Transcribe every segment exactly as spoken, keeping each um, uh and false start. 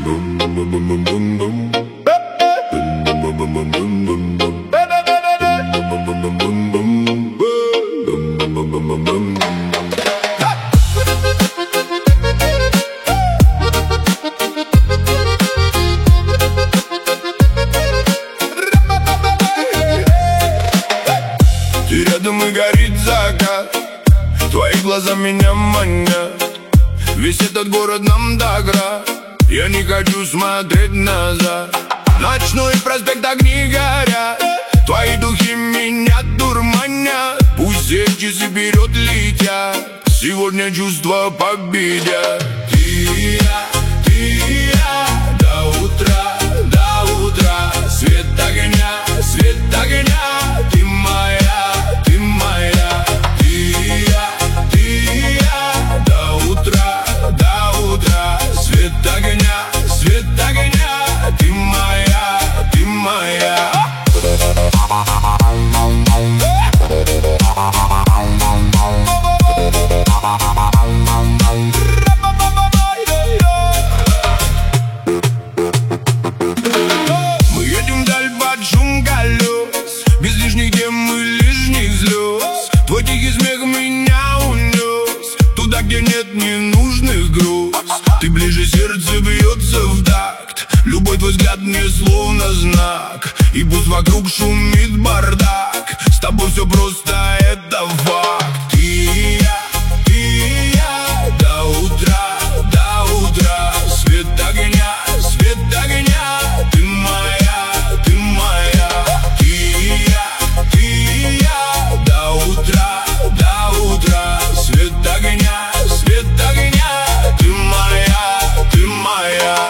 Ты рядом и горит закат, твои глаза меня манят. Весь этот город нам доград, я не хочу смотреть назад. Ночной проспект, огни горят, твои духи меня дурманят. Пусть все часы вперед летят, сегодня чувства победят. Ты и я, ты и я, до утра, до утра. Свет огня, свет огня, ты моя, ты моя. Ты и я, ты и я, до утра, до утра. Свет огня, свет огня, ты моя, ты моя. Мы едем вдаль под шум колес, без лишних тем и лишних слез. Твой тихий смех меня унес туда, где нет ненужных груз. Ты ближе, сердце бьется в такт, любой твой взгляд мне словно знак. И пусть вокруг шумит бардак, с тобой все просто, это факт. Ты и я, ты и я, до утра, до утра. Свет огня, свет огня, ты моя, ты моя. Ты и я, ты и я, до утра, до утра. Свет огня, свет огня, ты моя, ты моя.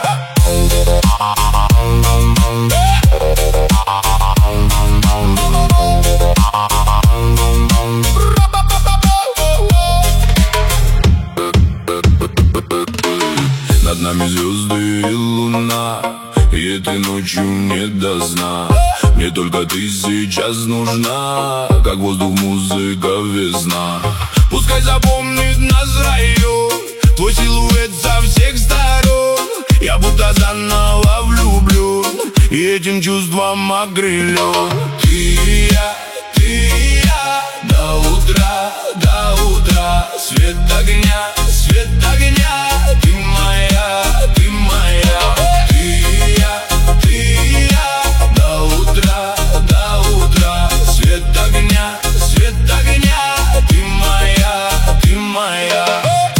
Над нами звезды и луна, и этой ночью не до сна. Мне только ты сейчас нужна, как воздух, музыка, весна. Пускай запомнит нас район, твой силуэт со всех сторон. Я будто заново влюблен, и этим чувством окрылен. Ты и я, ты и я, до утра, до утра. Свет огня, свет огня, ты моя, ты моя. Ты и я, ты и я, до утра, до утра. Свет огня, свет огня, ты моя, ты моя.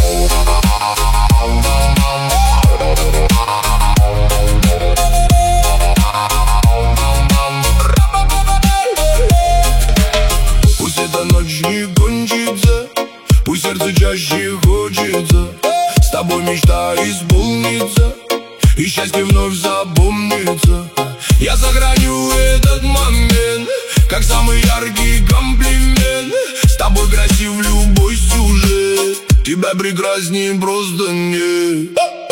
Пусть эта ночь не кончится, пусть сердце чаще хочется, с тобой мечта исполнится, и счастье вновь запомнится. Я сохраню этот момент, как самый яркий комплимент. С тобой красив любой сюжет, тебя прекраснее просто нет.